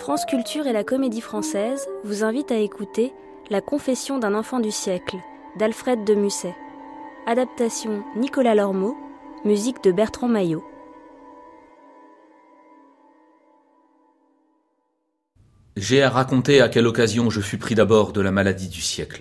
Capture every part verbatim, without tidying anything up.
France Culture et la Comédie Française vous invitent à écouter La Confession d'un enfant du siècle d'Alfred de Musset. Adaptation Nicolas Lormeau, musique de Bertrand Maillot. J'ai à raconter à quelle occasion je fus pris d'abord de la maladie du siècle.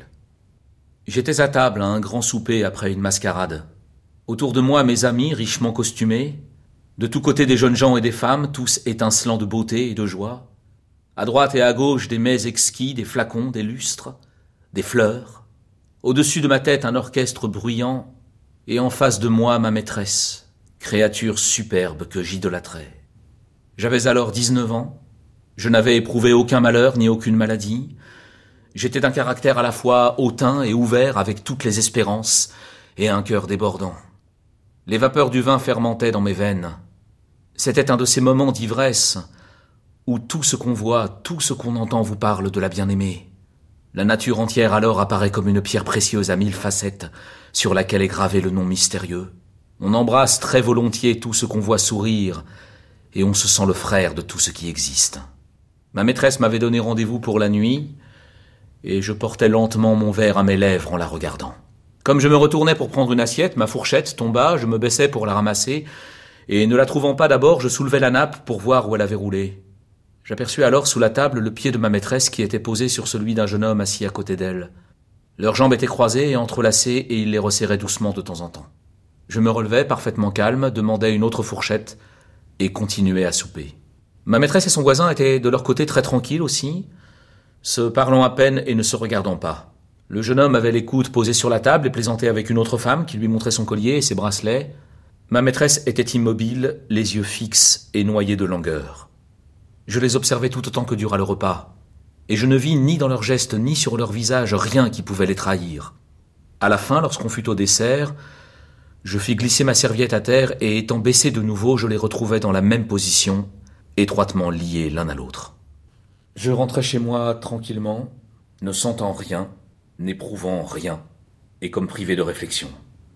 J'étais à table à un grand souper après une mascarade. Autour de moi mes amis richement costumés, de tous côtés des jeunes gens et des femmes, tous étincelants de beauté et de joie. À droite et à gauche des mets exquis, des flacons, des lustres, des fleurs. Au-dessus de ma tête un orchestre bruyant, et en face de moi ma maîtresse, créature superbe que j'idolâtrais. J'avais alors dix-neuf ans, je n'avais éprouvé aucun malheur ni aucune maladie. J'étais d'un caractère à la fois hautain et ouvert avec toutes les espérances et un cœur débordant. Les vapeurs du vin fermentaient dans mes veines. C'était un de ces moments d'ivresse où tout ce qu'on voit, tout ce qu'on entend vous parle de la bien-aimée. La nature entière alors apparaît comme une pierre précieuse à mille facettes sur laquelle est gravé le nom mystérieux. On embrasse très volontiers tout ce qu'on voit sourire et on se sent le frère de tout ce qui existe. Ma maîtresse m'avait donné rendez-vous pour la nuit et je portais lentement mon verre à mes lèvres en la regardant. Comme je me retournais pour prendre une assiette, ma fourchette tomba, je me baissai pour la ramasser et ne la trouvant pas d'abord, je soulevai la nappe pour voir où elle avait roulé. J'aperçus alors sous la table le pied de ma maîtresse qui était posé sur celui d'un jeune homme assis à côté d'elle. Leurs jambes étaient croisées et entrelacées et il les resserrait doucement de temps en temps. Je me relevai, parfaitement calme, demandai une autre fourchette et continuai à souper. Ma maîtresse et son voisin étaient de leur côté très tranquilles aussi, se parlant à peine et ne se regardant pas. Le jeune homme avait les coudes posés sur la table et plaisantait avec une autre femme qui lui montrait son collier et ses bracelets. Ma maîtresse était immobile, les yeux fixes et noyés de langueur. Je les observai tout autant que dura le repas, et je ne vis ni dans leurs gestes ni sur leur visage rien qui pouvait les trahir. À la fin, lorsqu'on fut au dessert, je fis glisser ma serviette à terre et étant baissé de nouveau, je les retrouvai dans la même position, étroitement liés l'un à l'autre. Je rentrai chez moi tranquillement, ne sentant rien, n'éprouvant rien, et comme privé de réflexion.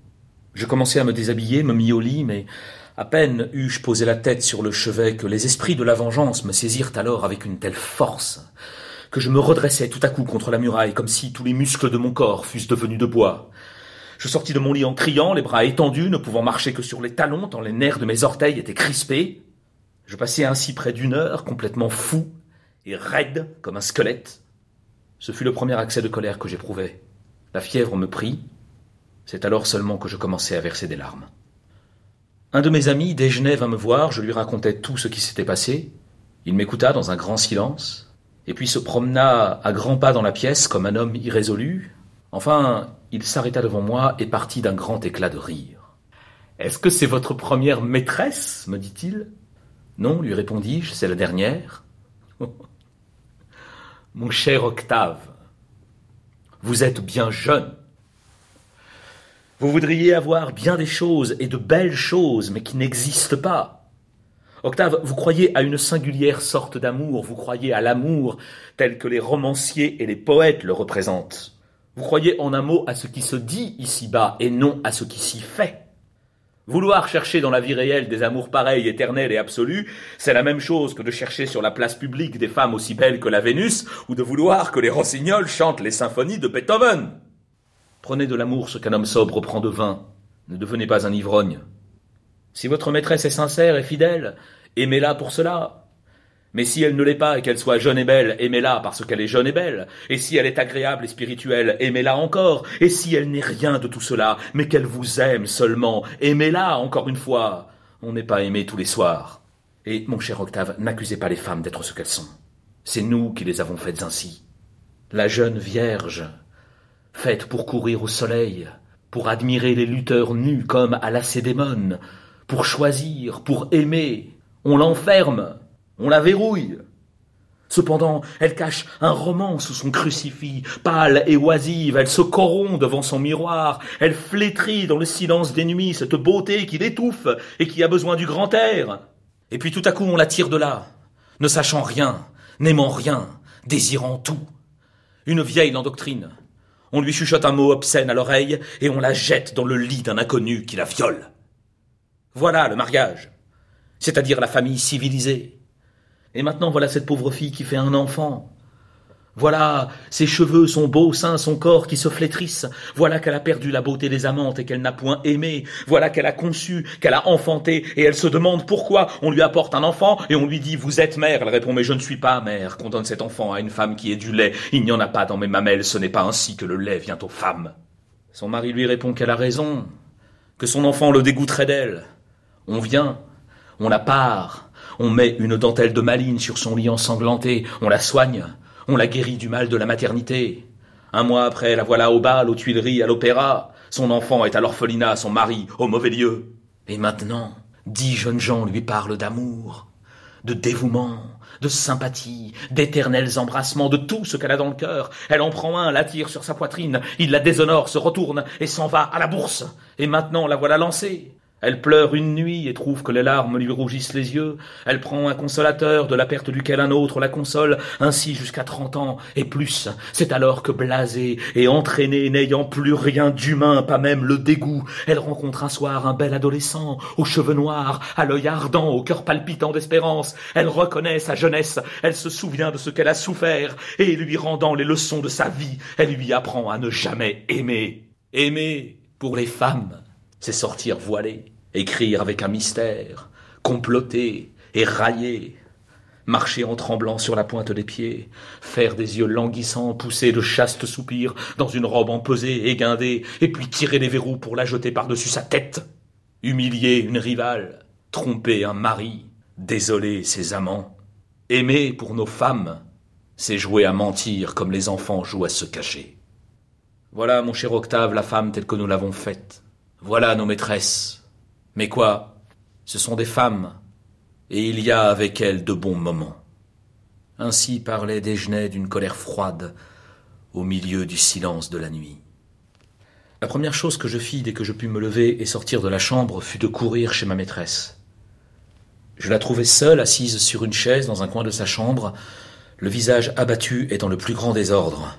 Je commençai à me déshabiller, me mis au lit, mais à peine eus-je posé la tête sur le chevet que les esprits de la vengeance me saisirent alors avec une telle force que je me redressai tout à coup contre la muraille comme si tous les muscles de mon corps fussent devenus de bois. Je sortis de mon lit en criant, les bras étendus, ne pouvant marcher que sur les talons tant les nerfs de mes orteils étaient crispés. Je passai ainsi près d'une heure, complètement fou et raide comme un squelette. Ce fut le premier accès de colère que j'éprouvai. La fièvre me prit. C'est alors seulement que je commençai à verser des larmes. Un de mes amis déjeunait vint me voir, je lui racontai tout ce qui s'était passé. Il m'écouta dans un grand silence, et puis se promena à grands pas dans la pièce comme un homme irrésolu. Enfin, il s'arrêta devant moi et partit d'un grand éclat de rire. « Est-ce que c'est votre première maîtresse ?» me dit-il. « Non, lui répondis-je, c'est la dernière. »« Mon cher Octave, vous êtes bien jeune. Vous voudriez avoir bien des choses et de belles choses, mais qui n'existent pas. Octave, vous croyez à une singulière sorte d'amour, vous croyez à l'amour tel que les romanciers et les poètes le représentent. Vous croyez en un mot à ce qui se dit ici-bas et non à ce qui s'y fait. Vouloir chercher dans la vie réelle des amours pareils, éternels et absolus, c'est la même chose que de chercher sur la place publique des femmes aussi belles que la Vénus, ou de vouloir que les rossignols chantent les symphonies de Beethoven. Prenez de l'amour ce qu'un homme sobre prend de vin. Ne devenez pas un ivrogne. Si votre maîtresse est sincère et fidèle, aimez-la pour cela. Mais si elle ne l'est pas et qu'elle soit jeune et belle, aimez-la parce qu'elle est jeune et belle. Et si elle est agréable et spirituelle, aimez-la encore. Et si elle n'est rien de tout cela, mais qu'elle vous aime seulement, aimez-la encore une fois. On n'est pas aimé tous les soirs. Et, mon cher Octave, n'accusez pas les femmes d'être ce qu'elles sont. C'est nous qui les avons faites ainsi. La jeune vierge, faite pour courir au soleil, pour admirer les lutteurs nus comme à Lacédémone, pour choisir, pour aimer, on l'enferme, on la verrouille. Cependant, elle cache un roman sous son crucifix, pâle et oisive, elle se corrompt devant son miroir, elle flétrit dans le silence des nuits cette beauté qui l'étouffe et qui a besoin du grand air. Et puis tout à coup on la tire de là, ne sachant rien, n'aimant rien, désirant tout. Une vieille l'endoctrine. On lui chuchote un mot obscène à l'oreille et on la jette dans le lit d'un inconnu qui la viole. Voilà le mariage, c'est-à-dire la famille civilisée. Et maintenant voilà cette pauvre fille qui fait un enfant. Voilà ses cheveux, son beau sein, son corps qui se flétrissent. Voilà qu'elle a perdu la beauté des amantes et qu'elle n'a point aimé. Voilà qu'elle a conçu, qu'elle a enfanté, et elle se demande pourquoi on lui apporte un enfant et on lui dit « Vous êtes mère ». Elle répond « Mais je ne suis pas mère, qu'on donne cet enfant à une femme qui est du lait. Il n'y en a pas dans mes mamelles, ce n'est pas ainsi que le lait vient aux femmes. » Son mari lui répond qu'elle a raison, que son enfant le dégoûterait d'elle. On vient, on la pare, on met une dentelle de malines sur son lit ensanglanté, on la soigne. On la guérit du mal de la maternité. Un mois après, la voilà au bal, aux Tuileries, à l'opéra. Son enfant est à l'orphelinat, son mari au mauvais lieu. Et maintenant, dix jeunes gens lui parlent d'amour, de dévouement, de sympathie, d'éternels embrassements, de tout ce qu'elle a dans le cœur. Elle en prend un, l'attire sur sa poitrine, il la déshonore, se retourne et s'en va à la bourse. Et maintenant, la voilà lancée. Elle pleure une nuit et trouve que les larmes lui rougissent les yeux. Elle prend un consolateur de la perte duquel un autre la console, ainsi jusqu'à trente ans et plus. C'est alors que blasée et entraînée, n'ayant plus rien d'humain, pas même le dégoût, elle rencontre un soir un bel adolescent, aux cheveux noirs, à l'œil ardent, au cœur palpitant d'espérance. Elle reconnaît sa jeunesse, elle se souvient de ce qu'elle a souffert, et lui rendant les leçons de sa vie, elle lui apprend à ne jamais aimer. Aimer, pour les femmes, c'est sortir voilé, écrire avec un mystère, comploter et railler, marcher en tremblant sur la pointe des pieds, faire des yeux languissants, pousser de chastes soupirs dans une robe empesée et guindée, et puis tirer les verrous pour la jeter par-dessus sa tête, humilier une rivale, tromper un mari, désoler ses amants. Aimer pour nos femmes, c'est jouer à mentir comme les enfants jouent à se cacher. Voilà, mon cher Octave, la femme telle que nous l'avons faite. Voilà nos maîtresses. Mais quoi? Ce sont des femmes, et il y a avec elles de bons moments. Ainsi parlait Desgenais d'une colère froide, au milieu du silence de la nuit. La première chose que je fis dès que je pus me lever et sortir de la chambre fut de courir chez ma maîtresse. Je la trouvai seule, assise sur une chaise dans un coin de sa chambre, le visage abattu et dans le plus grand désordre.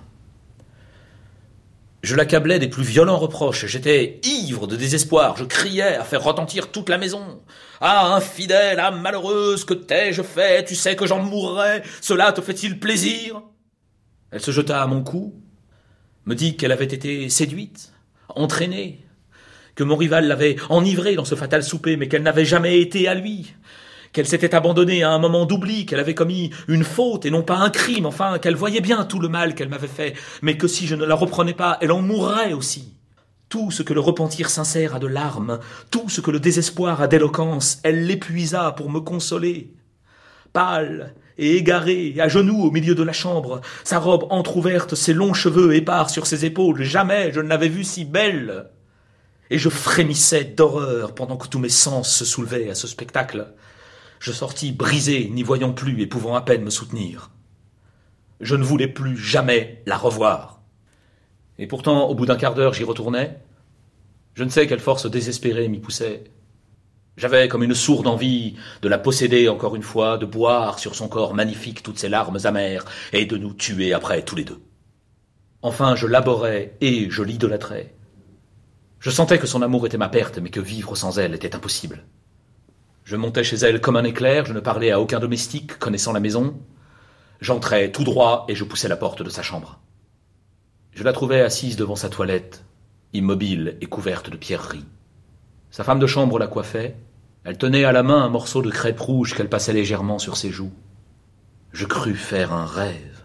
Je l'accablais des plus violents reproches, j'étais ivre de désespoir, je criais à faire retentir toute la maison. « Ah, infidèle, ah, malheureuse, que t'ai-je fait? Tu sais que j'en mourrais, cela te fait-il plaisir ?» Elle se jeta à mon cou, me dit qu'elle avait été séduite, entraînée, que mon rival l'avait enivrée dans ce fatal souper, mais qu'elle n'avait jamais été à lui, qu'elle s'était abandonnée à un moment d'oubli, qu'elle avait commis une faute et non pas un crime, enfin, qu'elle voyait bien tout le mal qu'elle m'avait fait, mais que si je ne la reprenais pas, elle en mourrait aussi. Tout ce que le repentir sincère a de larmes, tout ce que le désespoir a d'éloquence, elle l'épuisa pour me consoler. Pâle et égarée, à genoux au milieu de la chambre, sa robe entr'ouverte, ses longs cheveux épars sur ses épaules, jamais je ne l'avais vue si belle. Et je frémissais d'horreur pendant que tous mes sens se soulevaient à ce spectacle. Je sortis brisé, n'y voyant plus et pouvant à peine me soutenir. Je ne voulais plus jamais la revoir. Et pourtant, au bout d'un quart d'heure, j'y retournais. Je ne sais quelle force désespérée m'y poussait. J'avais comme une sourde envie de la posséder encore une fois, de boire sur son corps magnifique toutes ses larmes amères et de nous tuer après tous les deux. Enfin, je l'aborais et je l'idolâtrais. Je sentais que son amour était ma perte, mais que vivre sans elle était impossible. Je montais chez elle comme un éclair, je ne parlais à aucun domestique connaissant la maison. J'entrais tout droit et je poussais la porte de sa chambre. Je la trouvais assise devant sa toilette, immobile et couverte de pierreries. Sa femme de chambre la coiffait. Elle tenait à la main un morceau de crêpe rouge qu'elle passait légèrement sur ses joues. Je crus faire un rêve.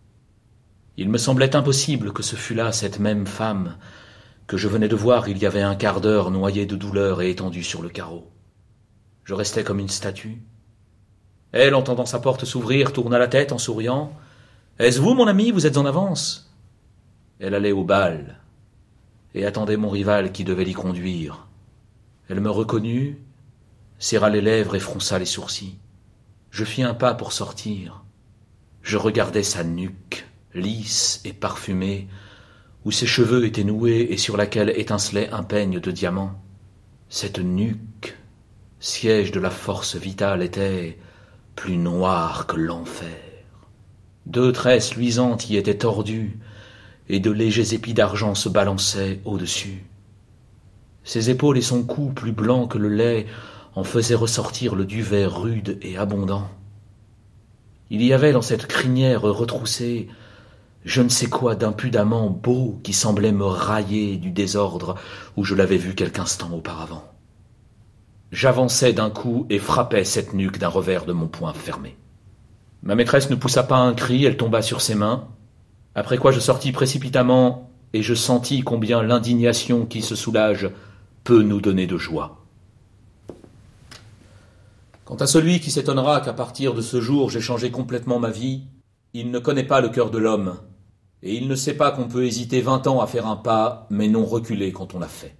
Il me semblait impossible que ce fût là cette même femme que je venais de voir il y avait un quart d'heure noyée de douleur et étendue sur le carreau. Je restais comme une statue. Elle, entendant sa porte s'ouvrir, tourna la tête en souriant. « Est-ce vous, mon ami, vous êtes en avance ?» Elle allait au bal et attendait mon rival qui devait l'y conduire. Elle me reconnut, serra les lèvres et fronça les sourcils. Je fis un pas pour sortir. Je regardais sa nuque, lisse et parfumée, où ses cheveux étaient noués et sur laquelle étincelait un peigne de diamants. Cette nuque, siège de la force vitale, était plus noire que l'enfer. Deux tresses luisantes y étaient tordues, et de légers épis d'argent se balançaient au-dessus. Ses épaules et son cou, plus blancs que le lait, en faisaient ressortir le duvet rude et abondant. Il y avait dans cette crinière retroussée je ne sais quoi d'impudemment beau qui semblait me railler du désordre où je l'avais vu quelque instant auparavant. J'avançai d'un coup et frappai cette nuque d'un revers de mon poing fermé. Ma maîtresse ne poussa pas un cri, elle tomba sur ses mains, après quoi je sortis précipitamment et je sentis combien l'indignation qui se soulage peut nous donner de joie. Quant à celui qui s'étonnera qu'à partir de ce jour j'ai changé complètement ma vie, il ne connaît pas le cœur de l'homme, et il ne sait pas qu'on peut hésiter vingt ans à faire un pas, mais non reculer quand on l'a fait.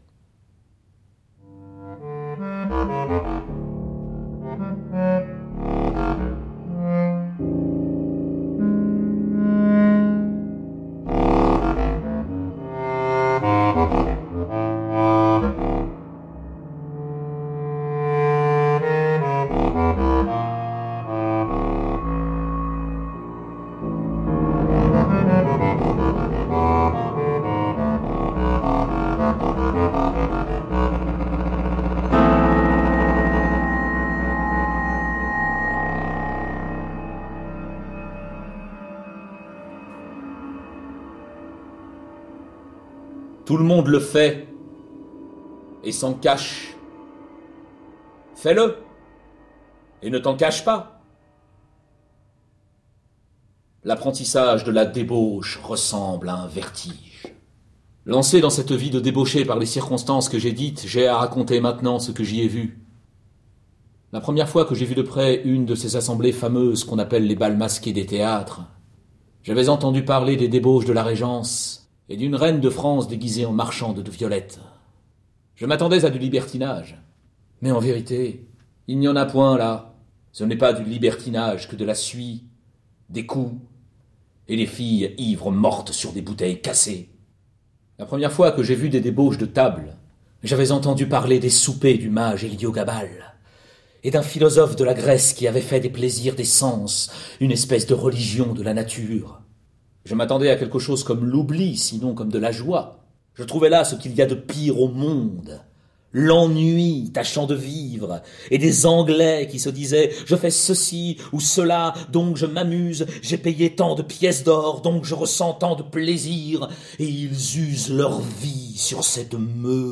Tout le monde le fait et s'en cache. Fais-le et ne t'en cache pas. L'apprentissage de la débauche ressemble à un vertige. Lancé dans cette vie de débauché par les circonstances que j'ai dites, j'ai à raconter maintenant ce que j'y ai vu. La première fois que j'ai vu de près une de ces assemblées fameuses qu'on appelle les bals masqués des théâtres, j'avais entendu parler des débauches de la Régence et d'une reine de France déguisée en marchande de violettes. Je m'attendais à du libertinage. Mais en vérité, il n'y en a point là. Ce n'est pas du libertinage que de la suie, des coups, et les filles ivres mortes sur des bouteilles cassées. La première fois que j'ai vu des débauches de table, j'avais entendu parler des soupers du mage Héliogabale, et d'un philosophe de la Grèce qui avait fait des plaisirs des sens une espèce de religion de la nature. Je m'attendais à quelque chose comme l'oubli, sinon comme de la joie. Je trouvais là ce qu'il y a de pire au monde. L'ennui tâchant de vivre, et des Anglais qui se disaient « Je fais ceci ou cela, donc je m'amuse, j'ai payé tant de pièces d'or, donc je ressens tant de plaisir, et ils usent leur vie sur cette meule. »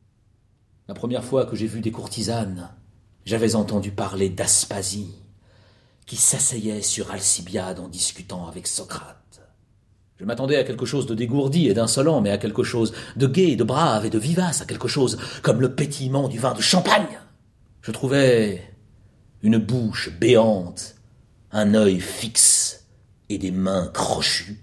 La première fois que j'ai vu des courtisanes, j'avais entendu parler d'Aspasie, qui s'asseyait sur Alcibiade en discutant avec Socrate. Je m'attendais à quelque chose de dégourdi et d'insolent, mais à quelque chose de gai, de brave et de vivace, à quelque chose comme le pétillement du vin de champagne. Je trouvais une bouche béante, un œil fixe et des mains crochues.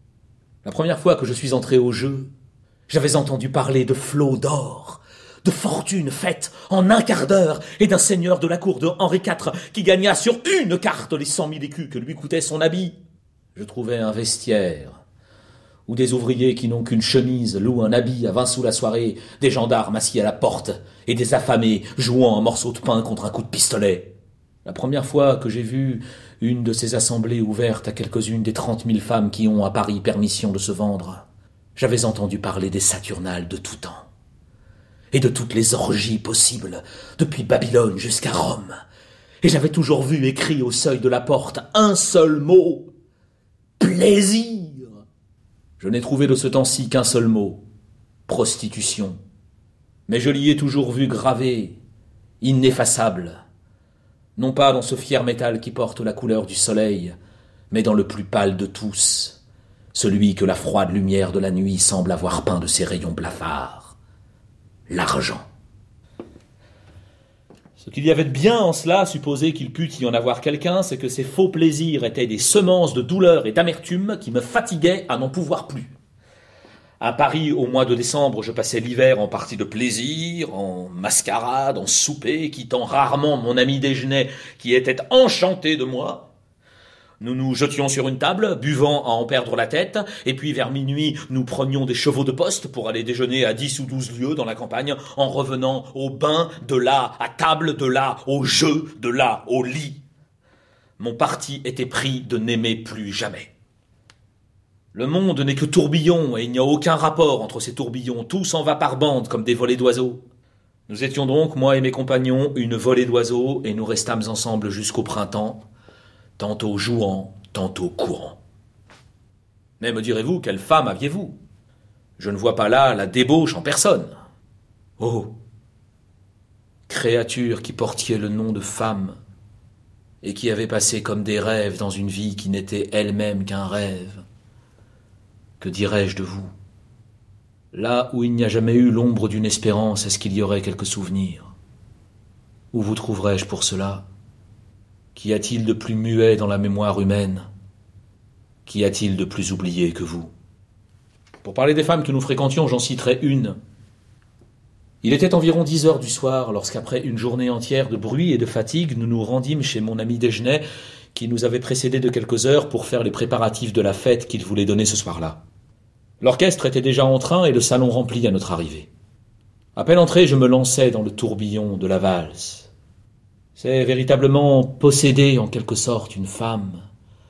La première fois que je suis entré au jeu, j'avais entendu parler de flots d'or, de fortune faite en un quart d'heure et d'un seigneur de la cour de Henri quatre qui gagna sur une carte les cent mille écus que lui coûtait son habit. Je trouvais un vestiaire où des ouvriers qui n'ont qu'une chemise louent un habit à vingt sous la soirée, des gendarmes assis à la porte et des affamés jouant un morceau de pain contre un coup de pistolet. La première fois que j'ai vu une de ces assemblées ouvertes à quelques-unes des trente mille femmes qui ont à Paris permission de se vendre, j'avais entendu parler des Saturnales de tout temps et de toutes les orgies possibles, depuis Babylone jusqu'à Rome. Et j'avais toujours vu écrit au seuil de la porte un seul mot, « plaisir ». Je n'ai trouvé de ce temps-ci qu'un seul mot, « prostitution ». Mais je l'y ai toujours vu gravé, ineffaçable, non pas dans ce fier métal qui porte la couleur du soleil, mais dans le plus pâle de tous, celui que la froide lumière de la nuit semble avoir peint de ses rayons blafards. L'argent. Ce qu'il y avait de bien en cela, supposer qu'il pût y en avoir quelqu'un, c'est que ces faux plaisirs étaient des semences de douleur et d'amertume qui me fatiguaient à n'en pouvoir plus. À Paris, au mois de décembre, je passais l'hiver en partie de plaisir, en mascarade, en souper, quittant rarement mon ami déjeuner qui était enchanté de moi. Nous nous jetions sur une table, buvant à en perdre la tête, et puis vers minuit, nous prenions des chevaux de poste pour aller déjeuner à dix ou douze lieues dans la campagne, en revenant au bain, de là à table, de là au jeu, de là au lit. Mon parti était pris de n'aimer plus jamais. Le monde n'est que tourbillon, et il n'y a aucun rapport entre ces tourbillons, tout s'en va par bande comme des volées d'oiseaux. Nous étions donc, moi et mes compagnons, une volée d'oiseaux, et nous restâmes ensemble jusqu'au printemps, tantôt jouant, tantôt courant. Mais me direz-vous, quelle femme aviez-vous? Je ne vois pas là la débauche en personne. Oh, créature qui portiez le nom de femme, et qui avait passé comme des rêves dans une vie qui n'était elle-même qu'un rêve. Que dirais-je de vous? Là où il n'y a jamais eu l'ombre d'une espérance, est-ce qu'il y aurait quelques souvenirs? Où vous trouverais-je pour cela? Qu'y a-t-il de plus muet dans la mémoire humaine? Qu'y a-t-il de plus oublié que vous? Pour parler des femmes que nous fréquentions, j'en citerai une. Il était environ dix heures du soir, lorsqu'après une journée entière de bruit et de fatigue, nous nous rendîmes chez mon ami Desgenais, qui nous avait précédés de quelques heures pour faire les préparatifs de la fête qu'il voulait donner ce soir-là. L'orchestre était déjà en train et le salon rempli à notre arrivée. À peine entré, je me lançai dans le tourbillon de la valse. C'est véritablement posséder en quelque sorte une femme,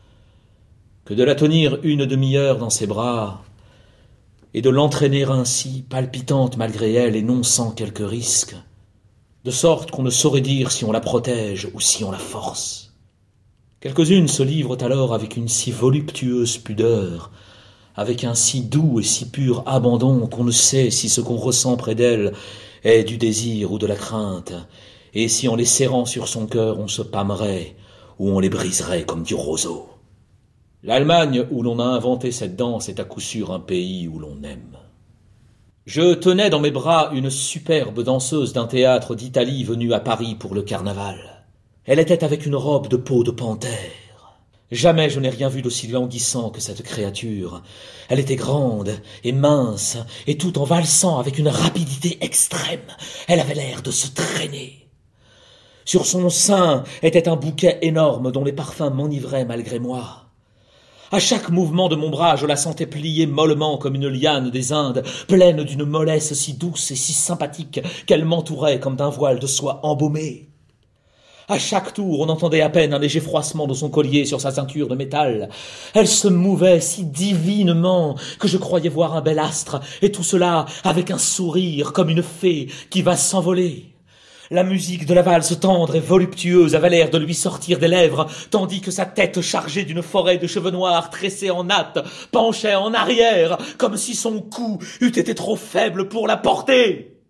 que de la tenir une demi-heure dans ses bras, et de l'entraîner ainsi, palpitante malgré elle et non sans quelque risque, de sorte qu'on ne saurait dire si on la protège ou si on la force. Quelques-unes se livrent alors avec une si voluptueuse pudeur, avec un si doux et si pur abandon qu'on ne sait si ce qu'on ressent près d'elle est du désir ou de la crainte, et si en les serrant sur son cœur on se pâmerait ou on les briserait comme du roseau. L'Allemagne où l'on a inventé cette danse est à coup sûr un pays où l'on aime. Je tenais dans mes bras une superbe danseuse d'un théâtre d'Italie venue à Paris pour le carnaval. Elle était avec une robe de peau de panthère. Jamais je n'ai rien vu d'aussi languissant que cette créature. Elle était grande et mince, et tout en valsant avec une rapidité extrême. Elle avait l'air de se traîner. Sur son sein était un bouquet énorme dont les parfums m'enivraient malgré moi. À chaque mouvement de mon bras, je la sentais plier mollement comme une liane des Indes, pleine d'une mollesse si douce et si sympathique qu'elle m'entourait comme d'un voile de soie embaumée. À chaque tour, on entendait à peine un léger froissement de son collier sur sa ceinture de métal. Elle se mouvait si divinement que je croyais voir un bel astre, et tout cela avec un sourire comme une fée qui va s'envoler. La musique de la valse tendre et voluptueuse avait l'air de lui sortir des lèvres, tandis que sa tête chargée d'une forêt de cheveux noirs tressés en natte penchait en arrière, comme si son cou eût été trop faible pour la porter.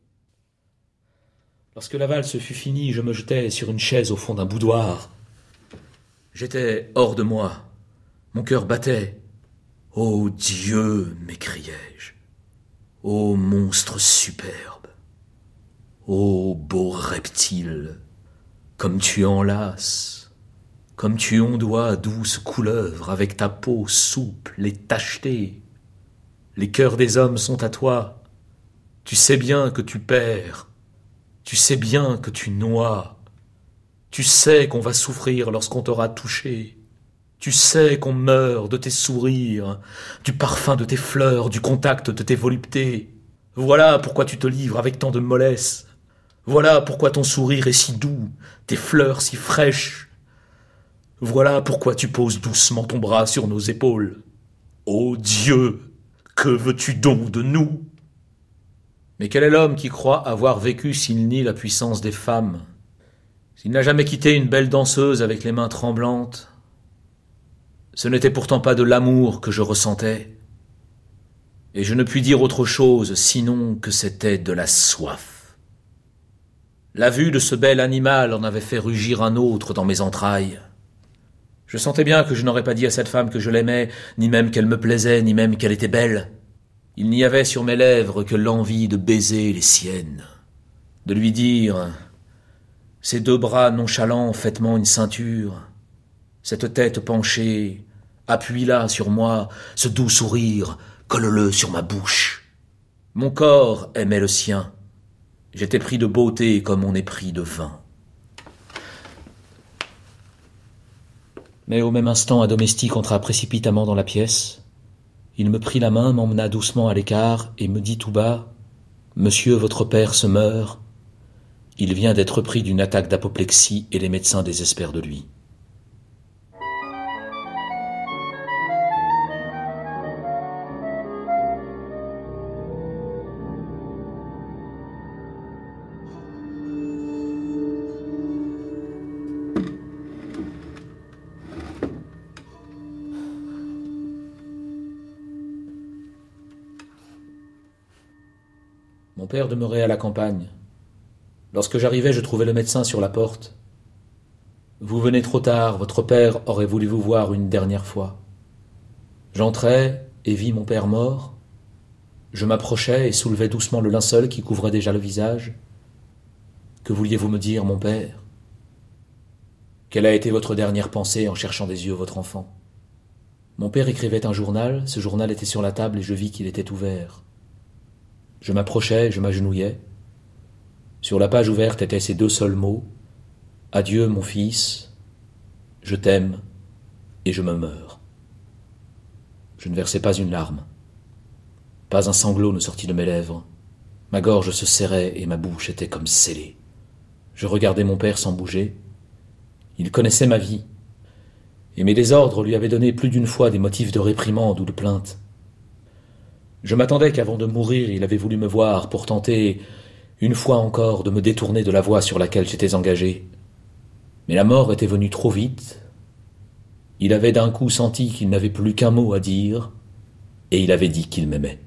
Lorsque la valse fut finie, je me jetai sur une chaise au fond d'un boudoir. J'étais hors de moi. Mon cœur battait. « Ô Dieu !» m'écriai-je. « Ô monstre superbe ! Ô beau reptile, comme tu enlaces, comme tu ondoies douce couleuvre avec ta peau souple et tachetée. Les cœurs des hommes sont à toi. Tu sais bien que tu perds. Tu sais bien que tu noies. Tu sais qu'on va souffrir lorsqu'on t'aura touché. Tu sais qu'on meurt de tes sourires, du parfum de tes fleurs, du contact de tes voluptés. Voilà pourquoi tu te livres avec tant de mollesse. Voilà pourquoi ton sourire est si doux, tes fleurs si fraîches. Voilà pourquoi tu poses doucement ton bras sur nos épaules. Ô Dieu, que veux-tu donc de nous? Mais quel est l'homme qui croit avoir vécu s'il nie la puissance des femmes? S'il n'a jamais quitté une belle danseuse avec les mains tremblantes? Ce n'était pourtant pas de l'amour que je ressentais, et je ne puis dire autre chose sinon que c'était de la soif. La vue de ce bel animal en avait fait rugir un autre dans mes entrailles. Je sentais bien que je n'aurais pas dit à cette femme que je l'aimais, ni même qu'elle me plaisait, ni même qu'elle était belle. Il n'y avait sur mes lèvres que l'envie de baiser les siennes, de lui dire, ses deux bras nonchalants, faites-moi une ceinture, cette tête penchée, appuie-la sur moi, ce doux sourire, colle-le sur ma bouche. Mon corps aimait le sien. J'étais pris de beauté comme on est pris de vin. Mais au même instant, un domestique entra précipitamment dans la pièce. Il me prit la main, m'emmena doucement à l'écart et me dit tout bas « Monsieur, votre père se meurt. Il vient d'être pris d'une attaque d'apoplexie et les médecins désespèrent de lui. » Mon père demeurait à la campagne. Lorsque j'arrivais, je trouvais le médecin sur la porte. « Vous venez trop tard, votre père aurait voulu vous voir une dernière fois. » J'entrai et vis mon père mort. Je m'approchai et soulevai doucement le linceul qui couvrait déjà le visage. « Que vouliez-vous me dire, mon père ? Quelle a été votre dernière pensée en cherchant des yeux votre enfant ? » Mon père écrivait un journal, ce journal était sur la table et je vis qu'il était ouvert. Je m'approchai, je m'agenouillai. Sur la page ouverte étaient ces deux seuls mots. « Adieu, mon fils, je t'aime et je me meurs. » Je ne versai pas une larme. Pas un sanglot ne sortit de mes lèvres. Ma gorge se serrait et ma bouche était comme scellée. Je regardais mon père sans bouger. Il connaissait ma vie, et mes désordres lui avaient donné plus d'une fois des motifs de réprimande ou de plainte. Je m'attendais qu'avant de mourir, il avait voulu me voir pour tenter, une fois encore, de me détourner de la voie sur laquelle j'étais engagé. Mais la mort était venue trop vite. Il avait d'un coup senti qu'il n'avait plus qu'un mot à dire, et il avait dit qu'il m'aimait.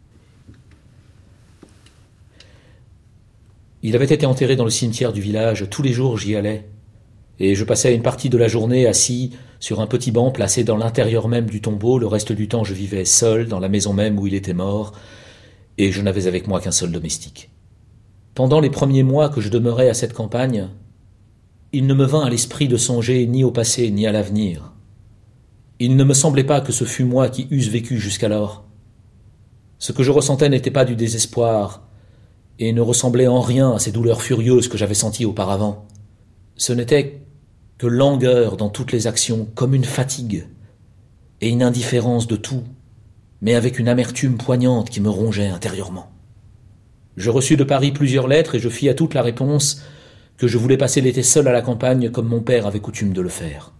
Il avait été enterré dans le cimetière du village, tous les jours j'y allais, et je passais une partie de la journée assis sur un petit banc placé dans l'intérieur même du tombeau. Le reste du temps je vivais seul dans la maison même où il était mort, et je n'avais avec moi qu'un seul domestique. Pendant les premiers mois que je demeurais à cette campagne, il ne me vint à l'esprit de songer ni au passé ni à l'avenir. Il ne me semblait pas que ce fût moi qui eusse vécu jusqu'alors. Ce que je ressentais n'était pas du désespoir, et ne ressemblait en rien à ces douleurs furieuses que j'avais senties auparavant. Ce n'était que langueur dans toutes les actions, comme une fatigue, et une indifférence de tout, mais avec une amertume poignante qui me rongeait intérieurement. Je reçus de Paris plusieurs lettres et je fis à toutes la réponse que je voulais passer l'été seul à la campagne comme mon père avait coutume de le faire.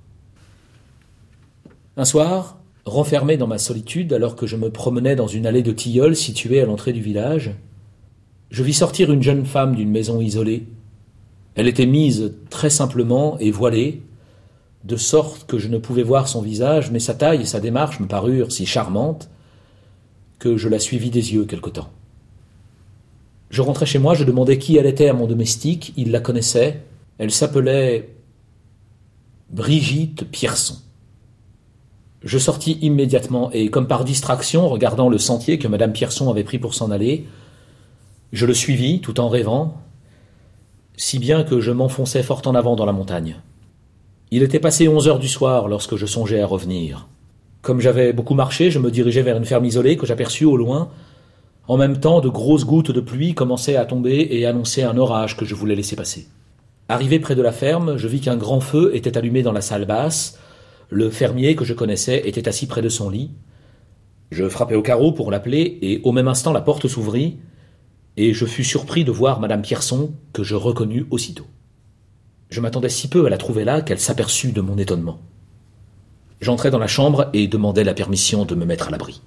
Un soir, renfermé dans ma solitude, alors que je me promenais dans une allée de tilleuls située à l'entrée du village, je vis sortir une jeune femme d'une maison isolée. Elle était mise très simplement et voilée, de sorte que je ne pouvais voir son visage, mais sa taille et sa démarche me parurent si charmantes que je la suivis des yeux quelque temps. Je rentrai chez moi, je demandai qui elle était à mon domestique, il la connaissait, elle s'appelait Brigitte Pierson. Je sortis immédiatement et, comme par distraction, regardant le sentier que madame Pierson avait pris pour s'en aller, je le suivis tout en rêvant, si bien que je m'enfonçais fort en avant dans la montagne. Il était passé onze heures du soir lorsque je songeais à revenir. Comme j'avais beaucoup marché, je me dirigeais vers une ferme isolée que j'aperçus au loin. En même temps, de grosses gouttes de pluie commençaient à tomber et annonçaient un orage que je voulais laisser passer. Arrivé près de la ferme, je vis qu'un grand feu était allumé dans la salle basse. Le fermier que je connaissais était assis près de son lit. Je frappai au carreau pour l'appeler, et au même instant la porte s'ouvrit, et je fus surpris de voir madame Pierson, que je reconnus aussitôt. Je m'attendais si peu à la trouver là qu'elle s'aperçut de mon étonnement. J'entrai dans la chambre et demandai la permission de me mettre à l'abri.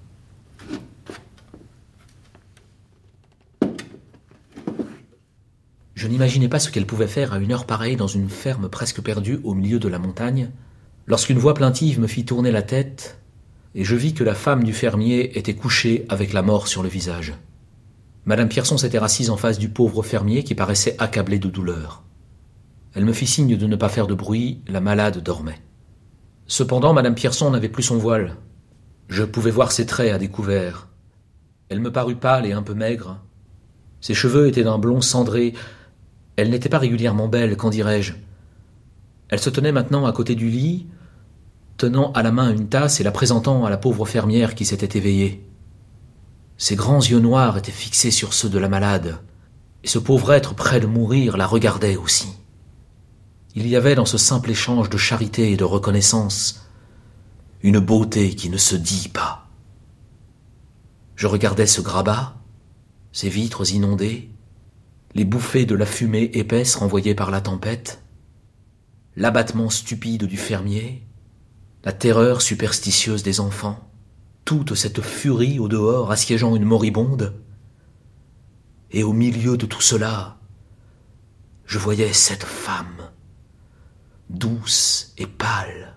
Je n'imaginais pas ce qu'elle pouvait faire à une heure pareille dans une ferme presque perdue au milieu de la montagne, lorsqu'une voix plaintive me fit tourner la tête, et je vis que la femme du fermier était couchée avec la mort sur le visage. Madame Pierson s'était assise en face du pauvre fermier qui paraissait accablé de douleur. Elle me fit signe de ne pas faire de bruit, la malade dormait. Cependant, madame Pierson n'avait plus son voile. Je pouvais voir ses traits à découvert. Elle me parut pâle et un peu maigre. Ses cheveux étaient d'un blond cendré. Elle n'était pas régulièrement belle, qu'en dirais-je. Elle se tenait maintenant à côté du lit, tenant à la main une tasse et la présentant à la pauvre fermière qui s'était éveillée. Ses grands yeux noirs étaient fixés sur ceux de la malade, et ce pauvre être près de mourir la regardait aussi. Il y avait dans ce simple échange de charité et de reconnaissance une beauté qui ne se dit pas. Je regardais ce grabat, ces vitres inondées, les bouffées de la fumée épaisse renvoyée par la tempête, l'abattement stupide du fermier, la terreur superstitieuse des enfants, toute cette furie au dehors assiégeant une moribonde. Et au milieu de tout cela, je voyais cette femme, douce et pâle,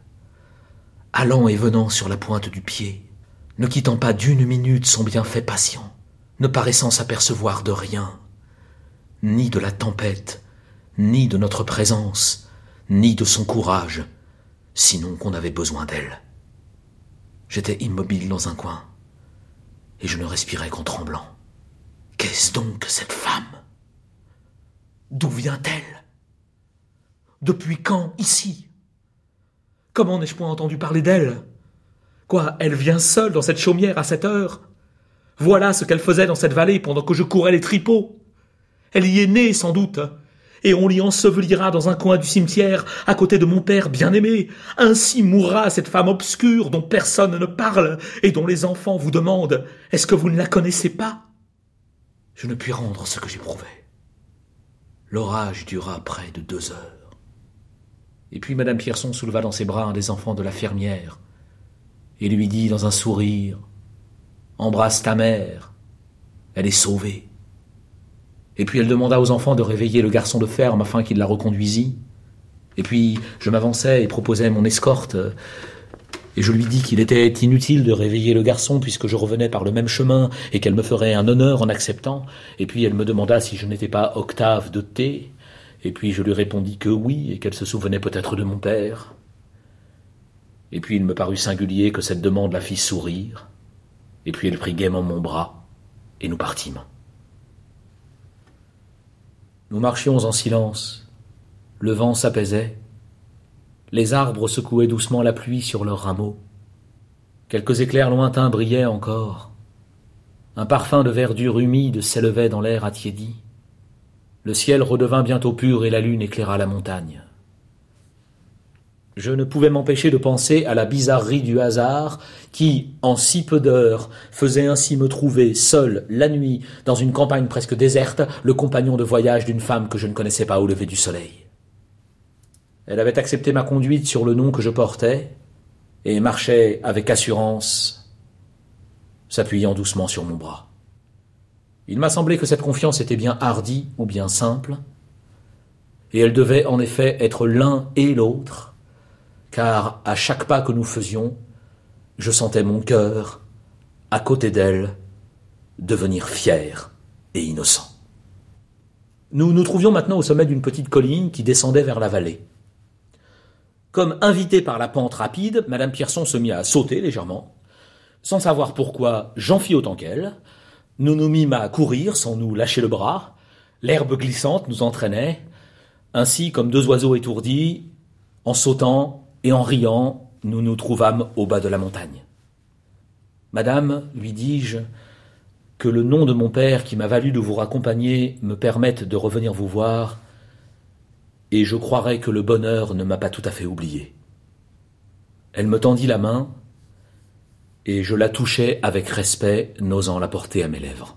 allant et venant sur la pointe du pied, ne quittant pas d'une minute son bienfait patient, ne paraissant s'apercevoir de rien, ni de la tempête, ni de notre présence, ni de son courage, sinon qu'on avait besoin d'elle. J'étais immobile dans un coin, et je ne respirais qu'en tremblant. Qu'est-ce donc que cette femme? D'où vient-elle? Depuis quand ici? Comment n'ai-je point entendu parler d'elle? Quoi, elle vient seule dans cette chaumière à cette heure? Voilà ce qu'elle faisait dans cette vallée pendant que je courais les tripots. Elle y est née sans doute, et on l'y ensevelira dans un coin du cimetière à côté de mon père bien-aimé. Ainsi mourra cette femme obscure dont personne ne parle et dont les enfants vous demandent « Est-ce que vous ne la connaissez pas ?» Je ne puis rendre ce que j'éprouvais. L'orage dura près de deux heures. Et puis madame Pierson souleva dans ses bras un des enfants de la fermière et lui dit dans un sourire « Embrasse ta mère, elle est sauvée. » Et puis elle demanda aux enfants de réveiller le garçon de ferme afin qu'il la reconduisît. Et puis je m'avançai et proposai mon escorte, et je lui dis qu'il était inutile de réveiller le garçon puisque je revenais par le même chemin et qu'elle me ferait un honneur en acceptant. Et puis elle me demanda si je n'étais pas Octave de T, et puis je lui répondis que oui, et qu'elle se souvenait peut-être de mon père. Et puis il me parut singulier que cette demande la fît sourire, et puis elle prit gaiement mon bras, et nous partîmes. Nous marchions en silence, le vent s'apaisait, les arbres secouaient doucement la pluie sur leurs rameaux, quelques éclairs lointains brillaient encore, un parfum de verdure humide s'élevait dans l'air attiédi, le ciel redevint bientôt pur et la lune éclaira la montagne. Je ne pouvais m'empêcher de penser à la bizarrerie du hasard qui, en si peu d'heures, faisait ainsi me trouver seul, la nuit, dans une campagne presque déserte, le compagnon de voyage d'une femme que je ne connaissais pas au lever du soleil. Elle avait accepté ma conduite sur le nom que je portais et marchait avec assurance, s'appuyant doucement sur mon bras. Il m'a semblé que cette confiance était bien hardie ou bien simple, et elle devait en effet être l'un et l'autre, car à chaque pas que nous faisions, je sentais mon cœur, à côté d'elle, devenir fier et innocent. Nous nous trouvions maintenant au sommet d'une petite colline qui descendait vers la vallée. Comme invitée par la pente rapide, madame Pierson se mit à sauter légèrement. Sans savoir pourquoi, j'en fis autant qu'elle. Nous nous mîmes à courir sans nous lâcher le bras. L'herbe glissante nous entraînait. Ainsi, comme deux oiseaux étourdis, en sautant et en riant, nous nous trouvâmes au bas de la montagne. « Madame, lui dis-je, que le nom de mon père qui m'a valu de vous raccompagner me permette de revenir vous voir, et je croirais que le bonheur ne m'a pas tout à fait oublié. » Elle me tendit la main, et je la touchai avec respect, n'osant la porter à mes lèvres.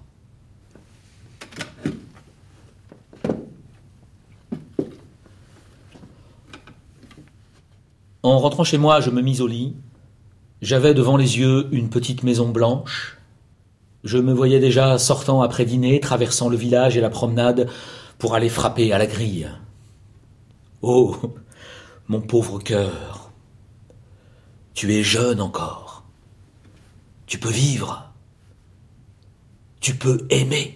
En rentrant chez moi, je me mis au lit. J'avais devant les yeux une petite maison blanche. Je me voyais déjà sortant après dîner, traversant le village et la promenade pour aller frapper à la grille. Oh, mon pauvre cœur, tu es jeune encore. Tu peux vivre. Tu peux aimer.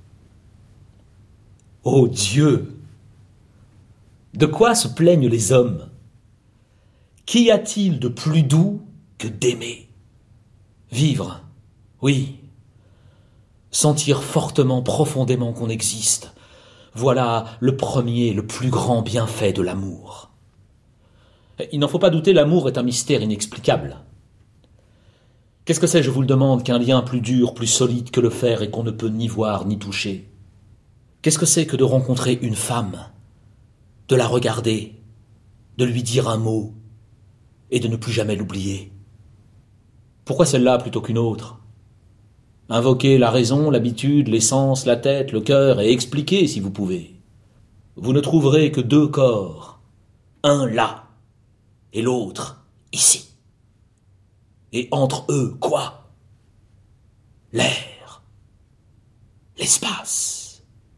Oh Dieu, de quoi se plaignent les hommes? Qu'y a-t-il de plus doux que d'aimer? Vivre, oui. Sentir fortement, profondément qu'on existe. Voilà le premier, le plus grand bienfait de l'amour. Il n'en faut pas douter, l'amour est un mystère inexplicable. Qu'est-ce que c'est, je vous le demande, qu'un lien plus dur, plus solide que le fer et qu'on ne peut ni voir ni toucher? Qu'est-ce que c'est que de rencontrer une femme, de la regarder, de lui dire un mot, et de ne plus jamais l'oublier? Pourquoi celle-là plutôt qu'une autre? Invoquez la raison, l'habitude, les sens, la tête, le cœur, et expliquez si vous pouvez. Vous ne trouverez que deux corps, un là, et l'autre ici. Et entre eux, quoi? L'air, l'espace,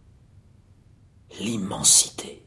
l'immensité.